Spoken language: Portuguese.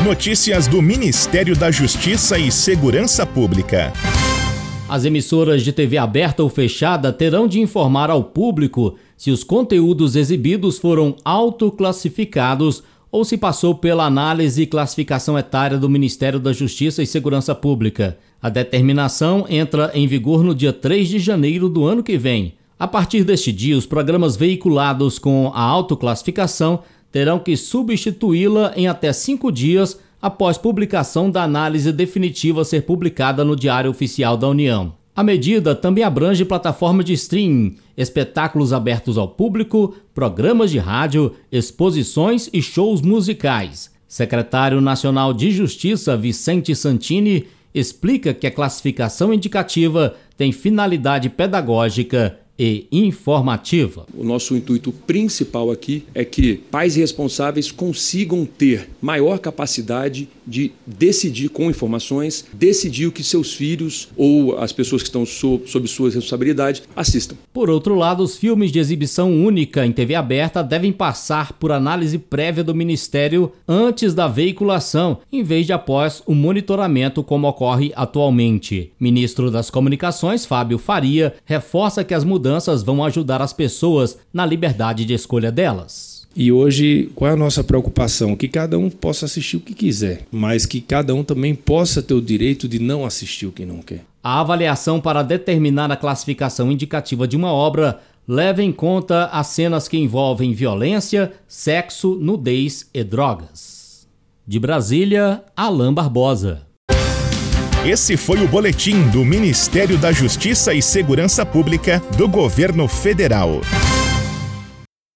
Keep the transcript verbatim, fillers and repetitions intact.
Notícias do Ministério da Justiça e Segurança Pública. As emissoras de T V aberta ou fechada terão de informar ao público se os conteúdos exibidos foram autoclassificados ou se passou pela análise e classificação etária do Ministério da Justiça e Segurança Pública. A determinação entra em vigor no dia três de janeiro do ano que vem. A partir deste dia, os programas veiculados com a autoclassificação terão que substituí-la em até cinco dias após publicação da análise definitiva ser publicada no Diário Oficial da União. A medida também abrange plataforma de streaming, espetáculos abertos ao público, programas de rádio, exposições e shows musicais. Secretário Nacional de Justiça Vicente Santini explica que a classificação indicativa tem finalidade pedagógica e informativa. O nosso intuito principal aqui é que pais responsáveis consigam ter maior capacidade de decidir com informações, decidir o que seus filhos ou as pessoas que estão sob, sob sua responsabilidade assistam. Por outro lado, os filmes de exibição única em T V aberta devem passar por análise prévia do Ministério antes da veiculação, em vez de após o monitoramento como ocorre atualmente. Ministro das Comunicações, Fábio Faria, reforça que as mudanças vão ajudar as pessoas na liberdade de escolha delas. E hoje, qual é a nossa preocupação? Que cada um possa assistir o que quiser, mas que cada um também possa ter o direito de não assistir o que não quer. A avaliação para determinar a classificação indicativa de uma obra leva em conta as cenas que envolvem violência, sexo, nudez e drogas. De Brasília, Alain Barbosa. Esse foi o boletim do Ministério da Justiça e Segurança Pública do Governo Federal.